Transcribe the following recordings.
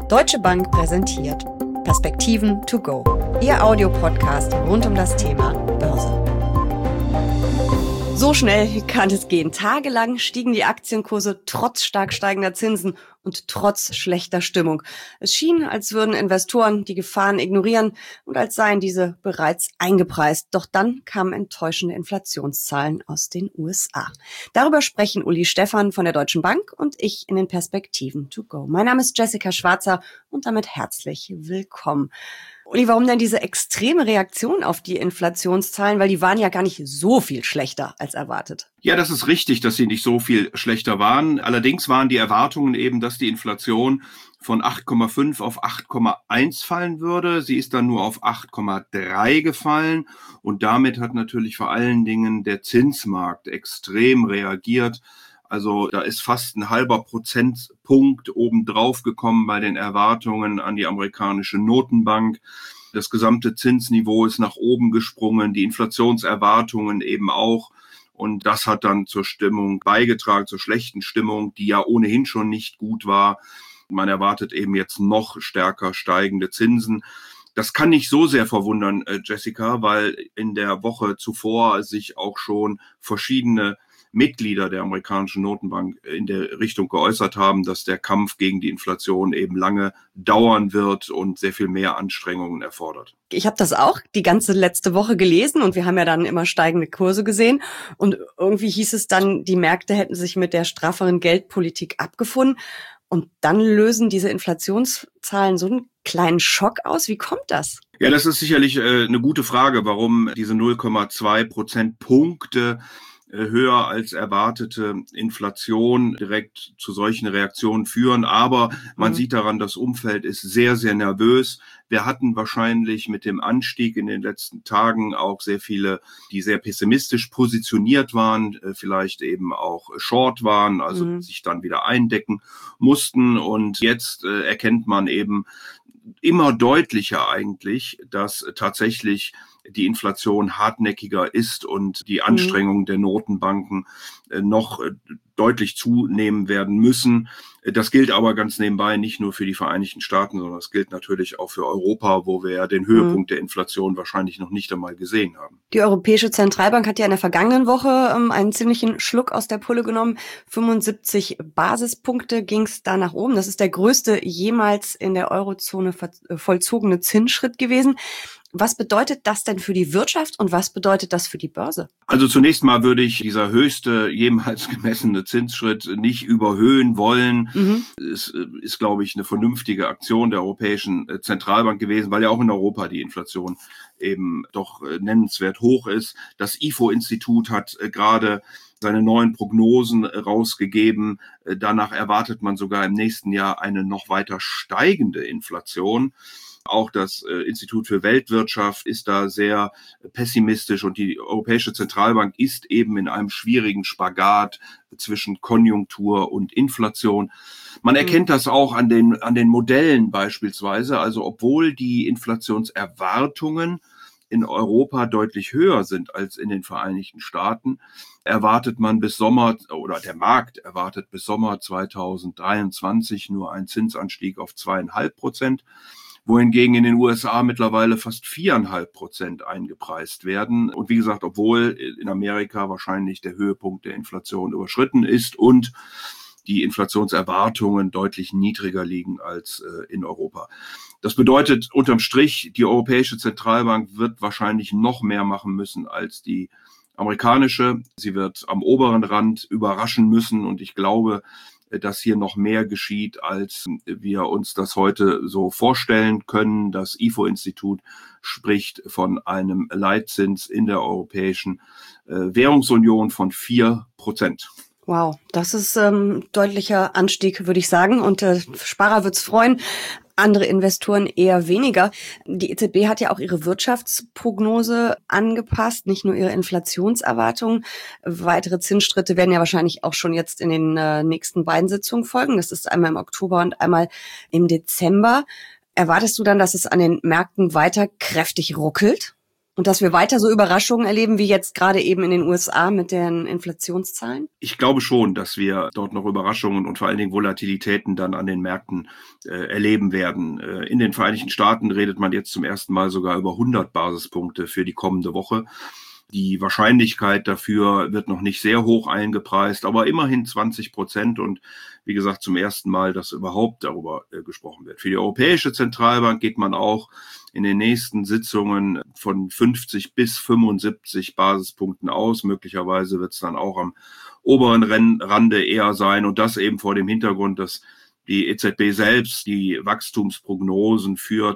Deutsche Bank präsentiert Perspektiven to go, Ihr Audiopodcast rund um das Thema Börse. So schnell kann es gehen. Tagelang stiegen die Aktienkurse trotz stark steigender Zinsen und trotz schlechter Stimmung. Es schien, als würden Investoren die Gefahren ignorieren und als seien diese bereits eingepreist. Doch dann kamen enttäuschende Inflationszahlen aus den USA. Darüber sprechen Uli Stephan von der Deutschen Bank und ich in den Perspektiven to go. Mein Name ist Jessica Schwarzer und damit herzlich willkommen. Uli, warum denn diese extreme Reaktion auf die Inflationszahlen? Weil die waren ja gar nicht so viel schlechter als erwartet. Ja, das ist richtig, dass sie nicht so viel schlechter waren. Allerdings waren die Erwartungen eben, dass die Inflation von 8,5 auf 8,1 fallen würde. Sie ist dann nur auf 8,3 gefallen. Und damit hat natürlich vor allen Dingen der Zinsmarkt extrem reagiert. Also da ist fast ein halber Prozentpunkt obendrauf gekommen bei den Erwartungen an die amerikanische Notenbank. Das gesamte Zinsniveau ist nach oben gesprungen, die Inflationserwartungen eben auch. Und das hat dann zur Stimmung beigetragen, zur schlechten Stimmung, die ja ohnehin schon nicht gut war. Man erwartet eben jetzt noch stärker steigende Zinsen. Das kann nicht so sehr verwundern, Jessica, weil in der Woche zuvor sich auch schon verschiedene Mitglieder der amerikanischen Notenbank in der Richtung geäußert haben, dass der Kampf gegen die Inflation eben lange dauern wird und sehr viel mehr Anstrengungen erfordert. Ich habe das auch die ganze letzte Woche gelesen und wir haben ja dann immer steigende Kurse gesehen. Und irgendwie hieß es dann, die Märkte hätten sich mit der strafferen Geldpolitik abgefunden. Und dann lösen diese Inflationszahlen so einen kleinen Schock aus. Wie kommt das? Ja, das ist sicherlich eine gute Frage, warum diese 0,2 Prozentpunkte höher als erwartete Inflation direkt zu solchen Reaktionen führen. Aber man sieht daran, das Umfeld ist sehr, sehr nervös. Wir hatten wahrscheinlich mit dem Anstieg in den letzten Tagen auch sehr viele, die sehr pessimistisch positioniert waren, vielleicht eben auch short waren, also sich dann wieder eindecken mussten. Und jetzt erkennt man eben immer deutlicher eigentlich, dass tatsächlich die Inflation hartnäckiger ist und die Anstrengungen der Notenbanken noch deutlich zunehmen werden müssen. Das gilt aber ganz nebenbei nicht nur für die Vereinigten Staaten, sondern das gilt natürlich auch für Europa, wo wir ja den Höhepunkt der Inflation wahrscheinlich noch nicht einmal gesehen haben. Die Europäische Zentralbank hat ja in der vergangenen Woche einen ziemlichen Schluck aus der Pulle genommen. 75 Basispunkte ging es da nach oben. Das ist der größte jemals in der Eurozone vollzogene Zinsschritt gewesen. Was bedeutet das denn für die Wirtschaft und was bedeutet das für die Börse? Also zunächst mal würde ich dieser höchste jemals gemessene Zinsschritt nicht überhöhen wollen. Es ist, glaube ich, eine vernünftige Aktion der Europäischen Zentralbank gewesen, weil ja auch in Europa die Inflation eben doch nennenswert hoch ist. Das IFO-Institut hat gerade seine neuen Prognosen rausgegeben. Danach erwartet man sogar im nächsten Jahr eine noch weiter steigende Inflation. Auch das Institut für Weltwirtschaft ist da sehr pessimistisch und die Europäische Zentralbank ist eben in einem schwierigen Spagat zwischen Konjunktur und Inflation. Man erkennt das auch an den Modellen beispielsweise. Also obwohl die Inflationserwartungen in Europa deutlich höher sind als in den Vereinigten Staaten, erwartet man bis Sommer, oder der Markt erwartet bis Sommer 2023 nur einen Zinsanstieg auf 2,5%. Wohingegen in den USA mittlerweile fast 4,5% eingepreist werden. Und wie gesagt, obwohl in Amerika wahrscheinlich der Höhepunkt der Inflation überschritten ist und die Inflationserwartungen deutlich niedriger liegen als in Europa. Das bedeutet unterm Strich, die Europäische Zentralbank wird wahrscheinlich noch mehr machen müssen als die amerikanische. Sie wird am oberen Rand überraschen müssen und ich glaube, dass hier noch mehr geschieht, als wir uns das heute so vorstellen können. Das IFO-Institut spricht von einem Leitzins in der Europäischen Währungsunion von 4%. Wow, das ist deutlicher Anstieg, würde ich sagen. Und Sparer wird's freuen. Andere Investoren eher weniger. Die EZB hat ja auch ihre Wirtschaftsprognose angepasst, nicht nur ihre Inflationserwartungen. Weitere Zinsschritte werden ja wahrscheinlich auch schon jetzt in den nächsten beiden Sitzungen folgen. Das ist einmal im Oktober und einmal im Dezember. Erwartest du dann, dass es an den Märkten weiter kräftig ruckelt? Und dass wir weiter so Überraschungen erleben, wie jetzt gerade eben in den USA mit den Inflationszahlen? Ich glaube schon, dass wir dort noch Überraschungen und vor allen Dingen Volatilitäten dann an den Märkten erleben werden. In den Vereinigten Staaten redet man jetzt zum ersten Mal sogar über 100 Basispunkte für die kommende Woche. Die Wahrscheinlichkeit dafür wird noch nicht sehr hoch eingepreist, aber immerhin 20%. Und wie gesagt, zum ersten Mal, dass überhaupt darüber gesprochen wird. Für die Europäische Zentralbank geht man auch in den nächsten Sitzungen von 50 bis 75 Basispunkten aus. Möglicherweise wird es dann auch am oberen Rande eher sein. Und das eben vor dem Hintergrund, dass die EZB selbst die Wachstumsprognosen für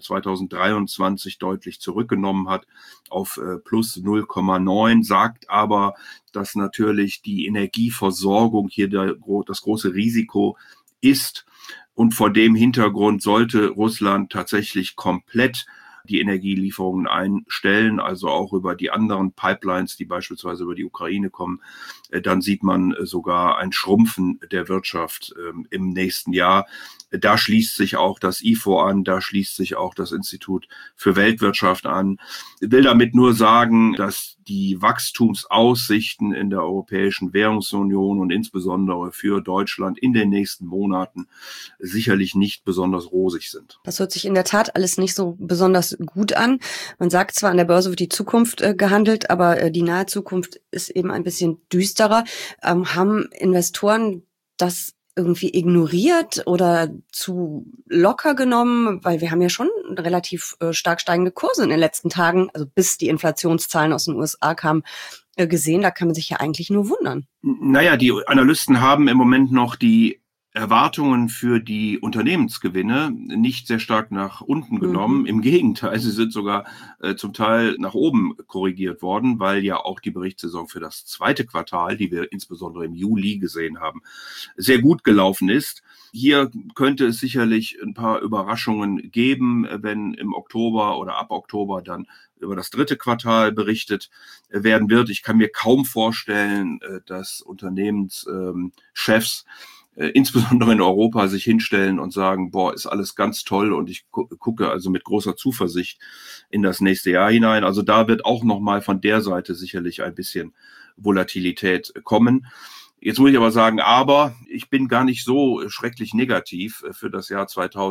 2023 deutlich zurückgenommen hat auf plus 0,9, sagt aber, dass natürlich die Energieversorgung hier das große Risiko ist. Und vor dem Hintergrund sollte Russland tatsächlich komplett die Energielieferungen einstellen, also auch über die anderen Pipelines, die beispielsweise über die Ukraine kommen, dann sieht man sogar ein Schrumpfen der Wirtschaft im nächsten Jahr. Da schließt sich auch das IFO an, da schließt sich auch das Institut für Weltwirtschaft an. Ich will damit nur sagen, dass die Wachstumsaussichten in der Europäischen Währungsunion und insbesondere für Deutschland in den nächsten Monaten sicherlich nicht besonders rosig sind. Das hört sich in der Tat alles nicht so besonders gut an. Man sagt zwar, an der Börse wird die Zukunft gehandelt, aber die nahe Zukunft ist eben ein bisschen düsterer. Haben Investoren das irgendwie ignoriert oder zu locker genommen? Weil wir haben ja schon relativ stark steigende Kurse in den letzten Tagen, also bis die Inflationszahlen aus den USA kamen, gesehen. Da kann man sich ja eigentlich nur wundern. Naja, die Analysten haben im Moment noch die Erwartungen für die Unternehmensgewinne nicht sehr stark nach unten genommen. Im Gegenteil, sie sind sogar zum Teil nach oben korrigiert worden, weil ja auch die Berichtssaison für das zweite Quartal, die wir insbesondere im Juli gesehen haben, sehr gut gelaufen ist. Hier könnte es sicherlich ein paar Überraschungen geben, wenn im Oktober oder ab Oktober dann über das dritte Quartal berichtet werden wird. Ich kann mir kaum vorstellen, dass Unternehmenschefs insbesondere in Europa sich hinstellen und sagen, boah, ist alles ganz toll und ich gucke also mit großer Zuversicht in das nächste Jahr hinein. Also da wird auch nochmal von der Seite sicherlich ein bisschen Volatilität kommen. Jetzt muss ich aber sagen, ich bin gar nicht so schrecklich negativ für das Jahr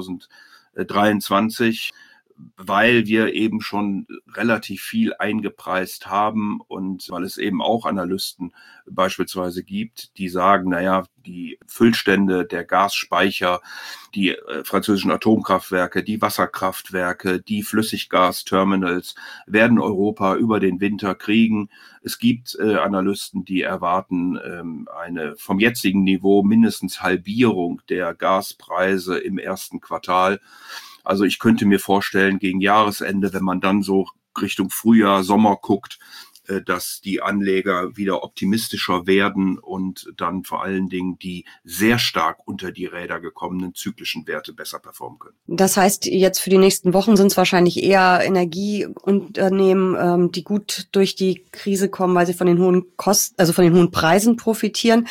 2023, weil wir eben schon relativ viel eingepreist haben und weil es eben auch Analysten beispielsweise gibt, die sagen, naja, die Füllstände der Gasspeicher, die französischen Atomkraftwerke, die Wasserkraftwerke, die Flüssiggasterminals werden Europa über den Winter kriegen. Es gibt Analysten, die erwarten eine vom jetzigen Niveau mindestens Halbierung der Gaspreise im ersten Quartal. Also ich könnte mir vorstellen, gegen Jahresende, wenn man dann so Richtung Frühjahr, Sommer guckt, dass die Anleger wieder optimistischer werden und dann vor allen Dingen die sehr stark unter die Räder gekommenen zyklischen Werte besser performen können. Das heißt, jetzt für die nächsten Wochen sind es wahrscheinlich eher Energieunternehmen, die gut durch die Krise kommen, weil sie von den hohen Kosten, also von den hohen Preisen profitieren.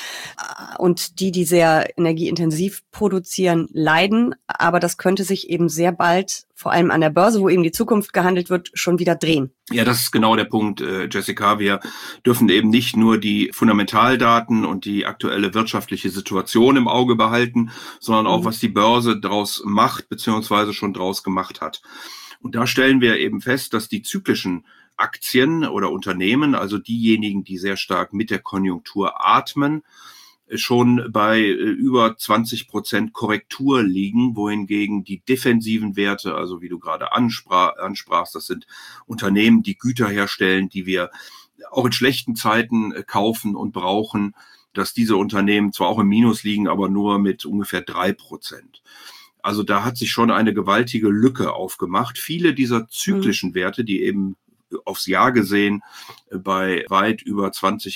Und die sehr energieintensiv produzieren, leiden. Aber das könnte sich eben sehr bald, vor allem an der Börse, wo eben die Zukunft gehandelt wird, schon wieder drehen. Ja, das ist genau der Punkt, Jessica. Wir dürfen eben nicht nur die Fundamentaldaten und die aktuelle wirtschaftliche Situation im Auge behalten, sondern auch, was die Börse daraus macht, beziehungsweise schon daraus gemacht hat. Und da stellen wir eben fest, dass die zyklischen Aktien oder Unternehmen, also diejenigen, die sehr stark mit der Konjunktur atmen, schon bei über 20% Korrektur liegen, wohingegen die defensiven Werte, also wie du gerade ansprachst, das sind Unternehmen, die Güter herstellen, die wir auch in schlechten Zeiten kaufen und brauchen, dass diese Unternehmen zwar auch im Minus liegen, aber nur mit ungefähr 3%. Also da hat sich schon eine gewaltige Lücke aufgemacht. Viele dieser zyklischen Werte, die eben aufs Jahr gesehen bei weit über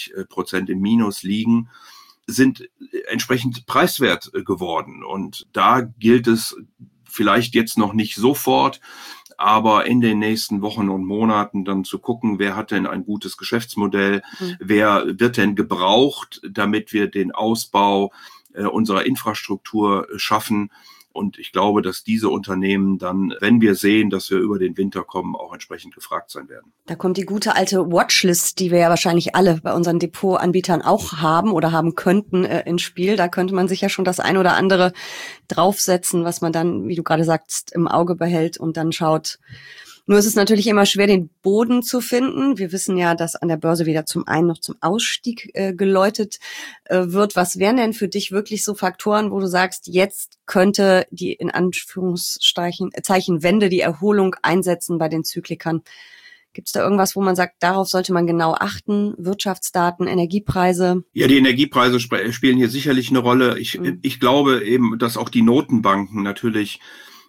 20% im Minus liegen, sind entsprechend preiswert geworden. Und da gilt es vielleicht jetzt noch nicht sofort, aber in den nächsten Wochen und Monaten dann zu gucken, wer hat denn ein gutes Geschäftsmodell, wer wird denn gebraucht, damit wir den Ausbau unserer Infrastruktur schaffen. Und ich glaube, dass diese Unternehmen dann, wenn wir sehen, dass wir über den Winter kommen, auch entsprechend gefragt sein werden. Da kommt die gute alte Watchlist, die wir ja wahrscheinlich alle bei unseren Depotanbietern auch haben oder haben könnten, ins Spiel. Da könnte man sich ja schon das ein oder andere draufsetzen, was man dann, wie du gerade sagst, im Auge behält und dann schaut. Nur ist es natürlich immer schwer, den Boden zu finden. Wir wissen ja, dass an der Börse weder zum Ein- noch zum Ausstieg geläutet wird. Was wären denn für dich wirklich so Faktoren, wo du sagst, jetzt könnte die in Anführungszeichen Wende, die Erholung einsetzen bei den Zyklikern? Gibt es da irgendwas, wo man sagt, darauf sollte man genau achten? Wirtschaftsdaten, Energiepreise? Ja, die Energiepreise spielen hier sicherlich eine Rolle. Ich glaube eben, dass auch die Notenbanken natürlich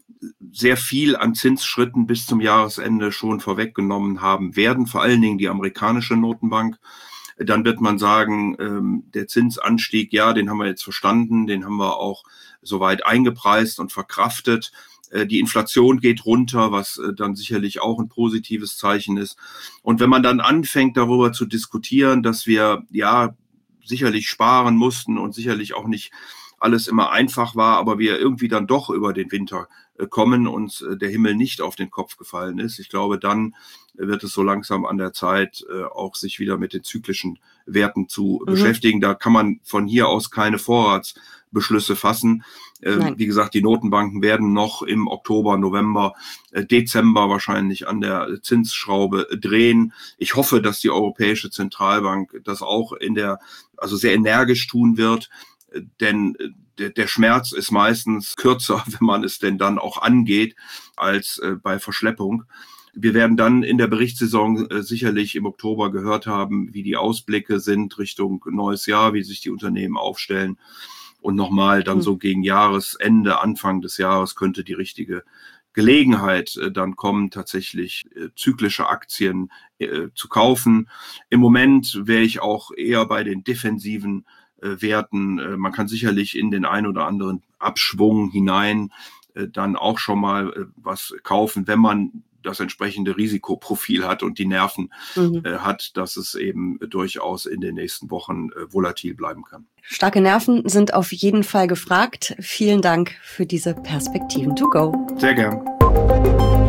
sehr viel an Zinsschritten bis zum Jahresende schon vorweggenommen haben werden, vor allen Dingen die amerikanische Notenbank. Dann wird man sagen, der Zinsanstieg, ja, den haben wir jetzt verstanden, den haben wir auch soweit eingepreist und verkraftet. Die Inflation geht runter, was dann sicherlich auch ein positives Zeichen ist. Und wenn man dann anfängt, darüber zu diskutieren, dass wir ja sicherlich sparen mussten und sicherlich auch nicht alles immer einfach war, aber wir irgendwie dann doch über den Winter kommen und der Himmel nicht auf den Kopf gefallen ist. Ich glaube, dann wird es so langsam an der Zeit, auch sich wieder mit den zyklischen Werten zu beschäftigen. Da kann man von hier aus keine Vorratsbeschlüsse fassen. Wie gesagt, die Notenbanken werden noch im Oktober, November, Dezember wahrscheinlich an der Zinsschraube drehen. Ich hoffe, dass die Europäische Zentralbank das auch also sehr energisch tun wird. Denn der Schmerz ist meistens kürzer, wenn man es denn dann auch angeht, als bei Verschleppung. Wir werden dann in der Berichtssaison sicherlich im Oktober gehört haben, wie die Ausblicke sind Richtung neues Jahr, wie sich die Unternehmen aufstellen. Und nochmal dann so gegen Jahresende, Anfang des Jahres könnte die richtige Gelegenheit dann kommen, tatsächlich zyklische Aktien zu kaufen. Im Moment wäre ich auch eher bei den defensiven Werten. Man kann sicherlich in den ein oder anderen Abschwung hinein dann auch schon mal was kaufen, wenn man das entsprechende Risikoprofil hat und die Nerven hat, dass es eben durchaus in den nächsten Wochen volatil bleiben kann. Starke Nerven sind auf jeden Fall gefragt. Vielen Dank für diese Perspektiven to go. Sehr gern.